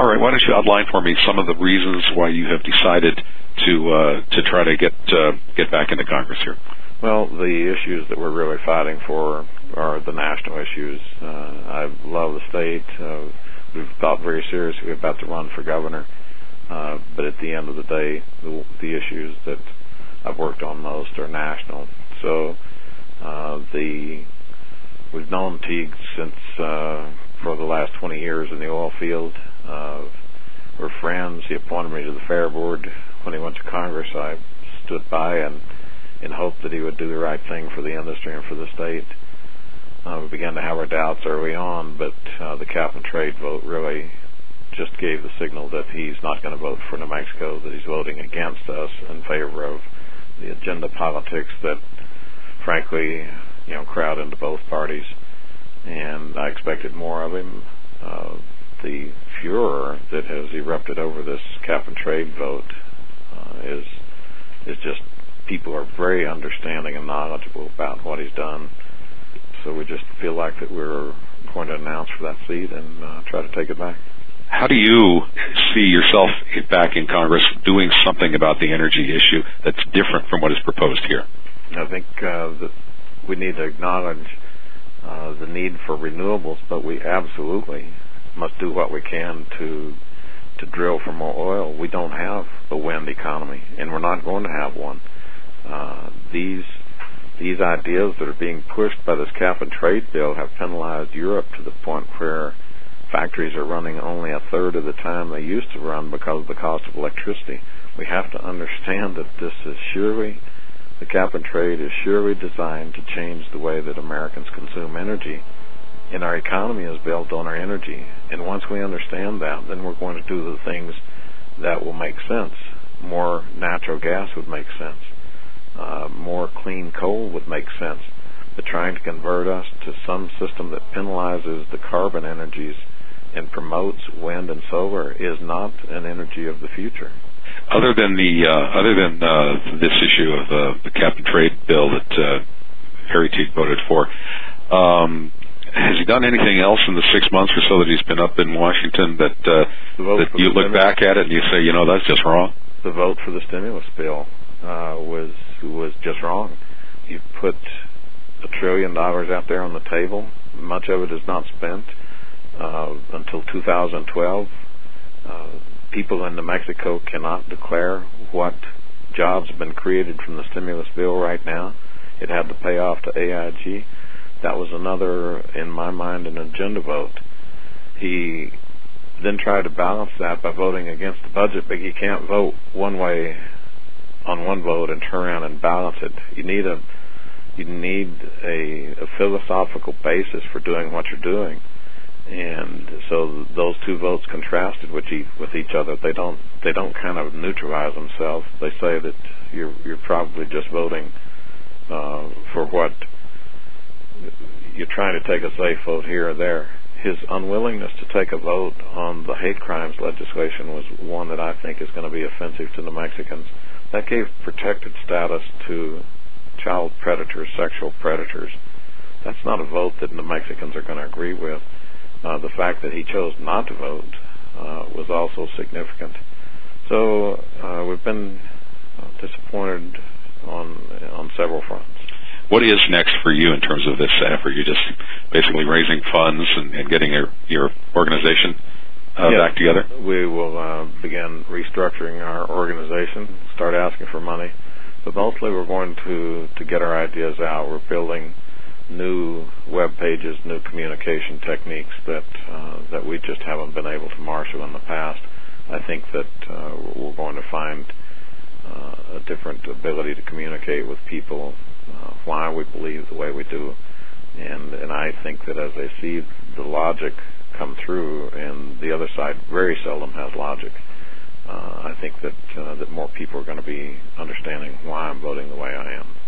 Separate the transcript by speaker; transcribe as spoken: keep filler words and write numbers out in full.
Speaker 1: All right. Why don't you outline for me some of the reasons why you have decided to uh, to try to get uh, get back into Congress here?
Speaker 2: Well, the issues that we're really fighting for are the national issues. Uh, I love the state. Uh, we've thought very seriously about to run for governor. Uh, but at the end of the day, the, the issues that I've worked on most are national. So uh, the we've known Teague since uh, for the last twenty years in the oil field. Uh, we're friends. He appointed me to the Fair Board when he went to Congress. I stood by and in hope that he would do the right thing for the industry and for the state. Uh, we began to have our doubts early on, but uh, the cap and trade vote really just gave the signal that he's not going to vote for New Mexico, that he's voting against us in favor of the agenda politics that, frankly, you know, crowd into both parties. And I expected more of him. Uh, the furor that has erupted over this cap and trade vote uh, is is just people are very understanding and knowledgeable about what he's done. So we just feel like that we're going to announce for that seat and uh, try to take it back.
Speaker 1: How do you see yourself back in Congress doing something about the energy issue that's different from what is proposed here?
Speaker 2: I think uh, that we need to acknowledge uh, the need for renewables, but we absolutely must do what we can to to drill for more oil. We don't have a wind economy, and we're not going to have one. Uh, these these ideas that are being pushed by this cap and trade bill have penalized Europe to the point where factories are running only a third of the time they used to run because of the cost of electricity. We have to understand that this is surely, the cap and trade is surely designed to change the way that Americans consume energy. And our economy is built on our energy. And once we understand that, then we're going to do the things that will make sense. More natural gas would make sense. Uh, more clean coal would make sense. But trying to convert us to some system that penalizes the carbon energies and promotes wind and solar is not an energy of the future.
Speaker 1: Other than the uh, other than uh, this issue of uh, the cap and trade bill that uh, Harry Teague voted for, um, has he done anything else in the six months or so that he's been up in Washington that uh, that you look back at it and you say, you know, that's just wrong?
Speaker 2: The vote for the stimulus bill uh, was was just wrong. You put a trillion dollars out there on the table. Much of it is not spent uh, until two thousand twelve. Uh, people in New Mexico cannot declare what jobs have been created from the stimulus bill right now. It had to pay off to A I G. That was another, in my mind, an agenda vote. He then tried to balance that by voting against the budget, but you can't vote one way on one vote and turn around and balance it. You need a You need a, a philosophical basis for doing what you're doing, and so those two votes contrasted with each, with each other. They don't they don't kind of neutralize themselves. They say that you're you're probably just voting uh, for what you're trying to take a safe vote here or there. His unwillingness to take a vote on the hate crimes legislation was one that I think is going to be offensive to New Mexicans. That gave protected status to child predators, sexual predators. That's not a vote that the Mexicans are going to agree with. Uh, the fact that he chose not to vote uh, was also significant. So uh, we've been disappointed on on several fronts.
Speaker 1: What is next for you in terms of this effort? You're just basically raising funds and, and getting your, your organization uh,
Speaker 2: yes,
Speaker 1: back together?
Speaker 2: We will uh, begin restructuring our organization, start asking for money. But mostly we're going to, to get our ideas out. We're building new web pages, new communication techniques that uh, that we just haven't been able to marshal in the past. I think that uh, we're going to find uh, a different ability to communicate with people, uh, why we believe the way we do. And, and I think that as they see the logic come through, and the other side very seldom has logic, Uh, I think that uh, that more people are going to be understanding why I'm voting the way I am.